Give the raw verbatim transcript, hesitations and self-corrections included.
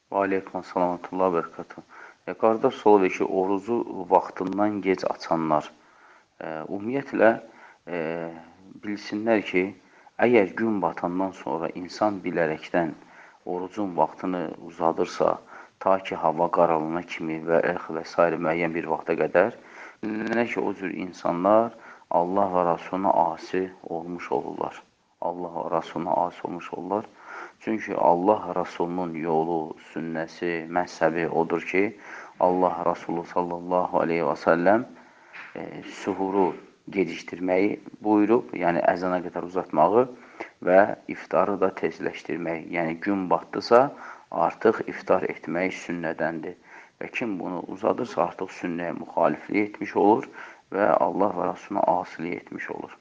Və aleykum salamətullah və bərəkatuhu. E, qardaş sual verir ki, orucu vaxtından gec açanlar e, ümumiyyətlə e, bilsinlər ki, əgər gün batandan sonra insan bilərəkdən orucun vaxtını uzadırsa, ta ki hava qaralana kimi və və s. müəyyən bir vaxta qədər, nə ki, o cür insanlar Allah və Rasuluna asi olmuş olurlar. Allah və Rasuluna asi olmuş olurlar. Çünki Allah Rasulunun yolu, sünnəsi, məzhəbi odur ki, Allah Rasulü sallallahu aleyhi və səlləm e, suhuru gecikdirməyi buyurub, yəni əzana qədər uzatmağı və iftarı da tezləşdirmək. Yəni gün batdısa, artıq iftar etmək sünnədəndir. Və kim bunu uzadırsa, artıq sünnəyə müxaliflik etmiş olur və Allah və Rasuluna asilik etmiş olur.